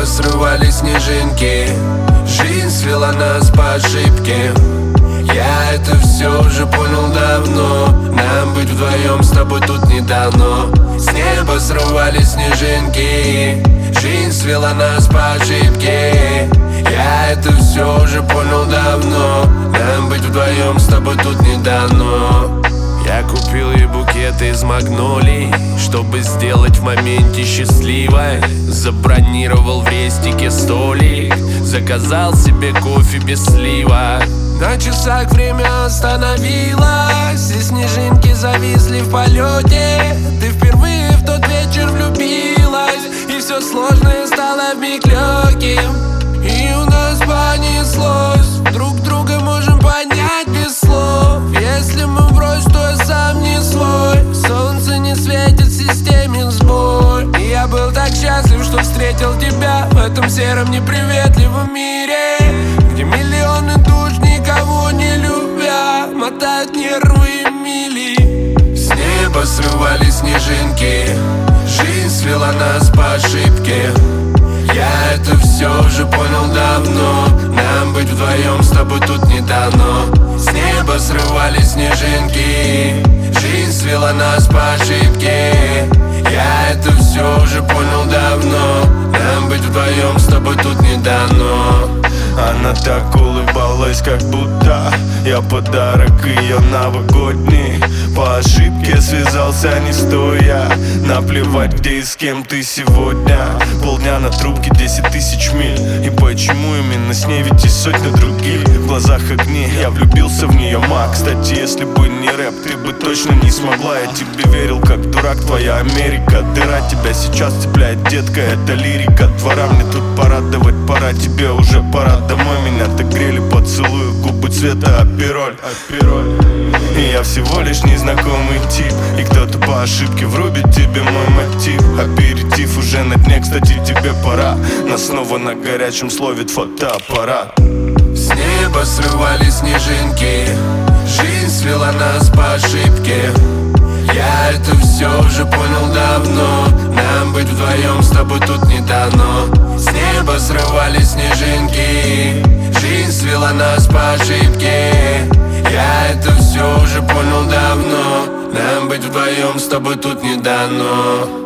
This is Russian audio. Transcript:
неба срывались снежинки. Жизнь свела нас по ошибке. Я это все уже понял давно. Нам быть вдвоем с тобой тут не дано. С неба срывались снежинки. Жизнь свела нас по ошибке. Я это все уже понял давно. Нам быть вдвоем с тобой тут не дано. Я купил ей букет из магнолий, чтобы сделать в моменте счастливой. Забронировал в рестике столик, заказал себе кофе без слива. На часах время остановилось, и снежинки зависли в полете. Ты впервые в тот вечер влюбилась, и все сложное стало вмиг легким. И у нас понеслось, друг друга можем понять без слов. Если мы врозь, то я сам не свой. Солнце не светит, в системе сбой. И я был так счастлив, что встретил тебя в этом сером неприветливом мире, где миллионы душ, никого не любя, мотают нервы мили. С неба срывались снежинки. Жизнь свела нас по ошибке. Я это все уже понял давно. Нам быть вдвоем с тобой тут не дано. С неба срывались снежинки. Жизнь свела нас по ошибке. Я это все уже понял давно. Нам быть вдвоем с тобой тут не дано. Она так улыбалась, как будто я подарок ее новогодний. По ошибке связался не стоя. Наплевать, где и с кем ты сегодня. Полдня на трубке, 10 тысяч миль. И почему именно с ней, ведь и сотня других. В глазах огни, я влюбился в нее, ма. Кстати, если бы не рэп, ты бы точно не смогла. Я тебе верил, как дурак, твоя Америка. Дыра тебя сейчас цепляет, детка, это лирика. Двора мне тут порадовать пора, тебе уже пора домой. Меня так грели поцелуи, губы цвета апероль. И я всего лишь незнакомый тип, и кто-то по ошибке врубит тебе мой мотив. Аперитив уже на дне, кстати, тебе пора. Нас снова на горячем словит фотоаппарат. С неба срывались снежинки. Жизнь свела нас по ошибке. Я это все уже понял давно. Нам быть вдвоем с тобой тут не дано. С неба срывались снежинки. Жизнь свела нас по ошибке. Я это все уже понял давно. Нам быть вдвоем с тобой тут не дано.